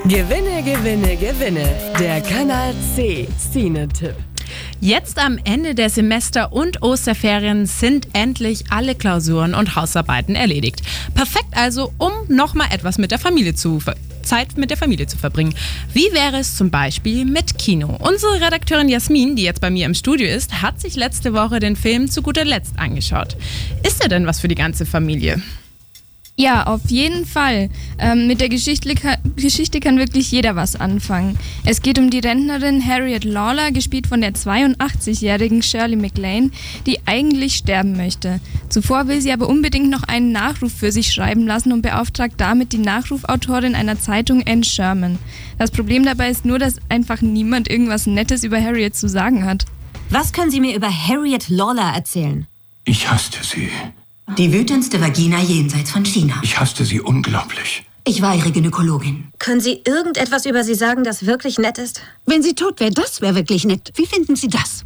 Gewinne, Gewinne, Gewinne. Der Kanal C Cine-Tipp. Jetzt am Ende der Semester- und Osterferien sind endlich alle Klausuren und Hausarbeiten erledigt. Perfekt also, um nochmal etwas Zeit mit der Familie zu verbringen. Wie wäre es zum Beispiel mit Kino? Unsere Redakteurin Jasmin, die jetzt bei mir im Studio ist, hat sich letzte Woche den Film Zu guter Letzt angeschaut. Ist er denn was für die ganze Familie? Ja, auf jeden Fall. Mit der Geschichte kann wirklich jeder was anfangen. Es geht um die Rentnerin Harriet Lawler, gespielt von der 82-jährigen Shirley MacLaine, die eigentlich sterben möchte. Zuvor will sie aber unbedingt noch einen Nachruf für sich schreiben lassen und beauftragt damit die Nachrufautorin einer Zeitung, Anne Sherman. Das Problem dabei ist nur, dass einfach niemand irgendwas Nettes über Harriet zu sagen hat. Was können Sie mir über Harriet Lawler erzählen? Ich hasste sie. Die wütendste Vagina jenseits von China. Ich hasste sie unglaublich. Ich war ihre Gynäkologin. Können Sie irgendetwas über sie sagen, das wirklich nett ist? Wenn sie tot wäre, das wäre wirklich nett. Wie finden Sie das?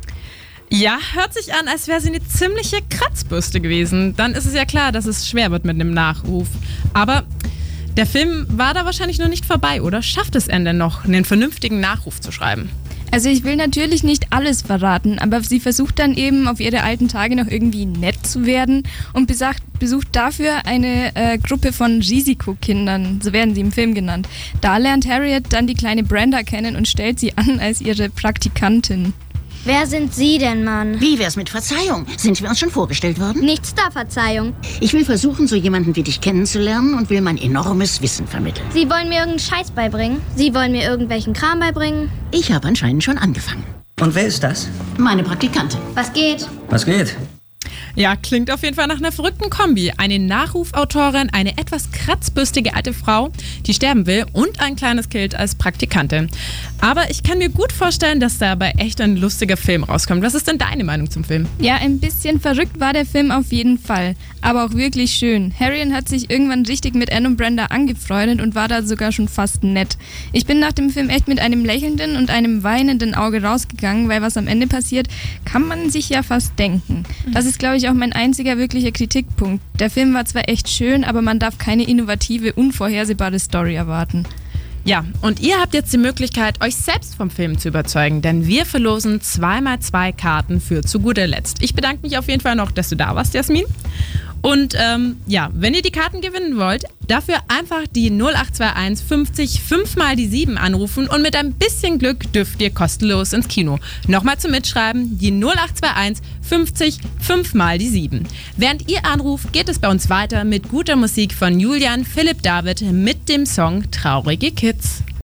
Ja, hört sich an, als wäre sie eine ziemliche Kratzbürste gewesen. Dann ist es ja klar, dass es schwer wird mit einem Nachruf. Aber der Film war da wahrscheinlich noch nicht vorbei, oder? Schafft es denn noch, einen vernünftigen Nachruf zu schreiben? Also ich will natürlich nicht alles verraten, aber sie versucht dann eben auf ihre alten Tage noch irgendwie nett zu werden und besucht dafür eine Gruppe von Risikokindern, so werden sie im Film genannt. Da lernt Harriet dann die kleine Brenda kennen und stellt sie an als ihre Praktikantin. Wer sind Sie denn, Mann? Wie wär's mit Verzeihung? Sind wir uns schon vorgestellt worden? Nichts da, Verzeihung. Ich will versuchen, so jemanden wie dich kennenzulernen und will mein enormes Wissen vermitteln. Sie wollen mir irgendeinen Scheiß beibringen? Sie wollen mir irgendwelchen Kram beibringen? Ich habe anscheinend schon angefangen. Und wer ist das? Meine Praktikantin. Was geht? Was geht? Ja, klingt auf jeden Fall nach einer verrückten Kombi. Eine Nachrufautorin, eine etwas kratzbürstige alte Frau, die sterben will, und ein kleines Kind als Praktikantin. Aber ich kann mir gut vorstellen, dass dabei echt ein lustiger Film rauskommt. Was ist denn deine Meinung zum Film? Ja, ein bisschen verrückt war der Film auf jeden Fall, aber auch wirklich schön. Harriet hat sich irgendwann richtig mit Anne und Brenda angefreundet und war da sogar schon fast nett. Ich bin nach dem Film echt mit einem lächelnden und einem weinenden Auge rausgegangen, weil was am Ende passiert, kann man sich ja fast denken. Das ist, glaube ich, auch mein einziger wirklicher Kritikpunkt. Der Film war zwar echt schön, aber man darf keine innovative, unvorhersehbare Story erwarten. Ja, und ihr habt jetzt die Möglichkeit, euch selbst vom Film zu überzeugen, denn wir verlosen 2x2 Karten für Zu guter Letzt. Ich bedanke mich auf jeden Fall noch, dass du da warst, Jasmin. Und wenn ihr die Karten gewinnen wollt, dafür einfach die 0821 50 5 mal die 7 anrufen und mit ein bisschen Glück dürft ihr kostenlos ins Kino. Nochmal zum Mitschreiben, die 0821 50 5 mal die 7. Während ihr anruft, geht es bei uns weiter mit guter Musik von Julian Philipp David mit dem Song Traurige Kids.